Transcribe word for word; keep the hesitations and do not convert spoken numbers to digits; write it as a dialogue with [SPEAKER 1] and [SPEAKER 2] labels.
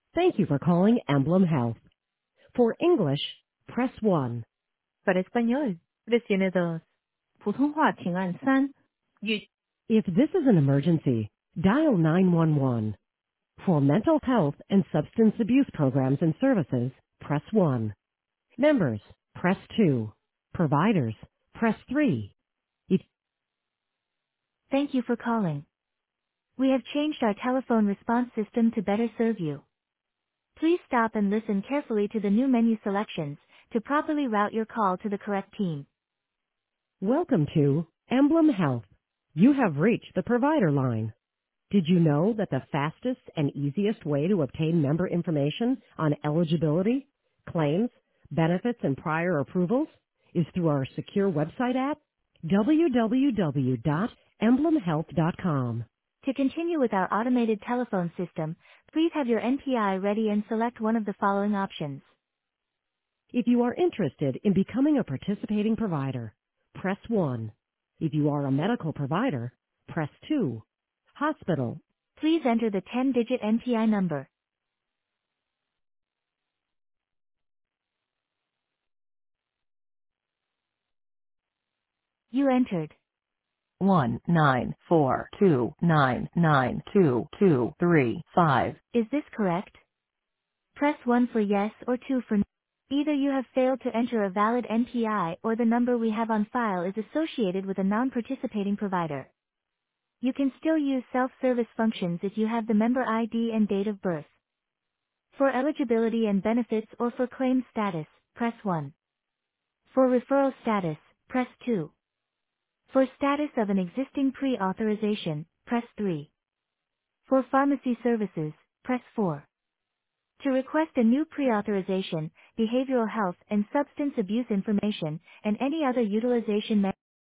[SPEAKER 1] Thank you for calling Emblem Health. For English, press one. Para español, presione dos. 普通话请按三. If this is an emergency, dial nine one one. For mental health and substance abuse programs and services, press one. Members, press two. Providers, press three. If Thank you for calling. We have changed our telephone response system to better serve you. Please stop and listen carefully to the new menu selections to properly route your call to the correct team. Welcome to Emblem Health. You have reached the provider line. Did you know that the fastest and easiest way to obtain member information on eligibility, claims, benefits, and prior approvals is through our secure website app, w w w dot emblem health dot com. To continue with our automated telephone system, please have your N P I ready and select one of the following options. If you are interested in becoming a participating provider, press one. If you are a medical provider, press two. Hospital. Please enter the ten-digit N P I number. You entered one nine four two nine nine two two three five. Is this correct? Press one for yes or two for no. Either you have failed to enter a valid N P I or the number we have on file is associated with a non-participating provider. You can still use self-service functions if you have the member I D and date of birth. For eligibility and benefits or for claim status, press one. For referral status, press two. For status of an existing pre-authorization, press three. For pharmacy services, press four. To request a new pre-authorization, behavioral health and substance abuse information, and any other utilization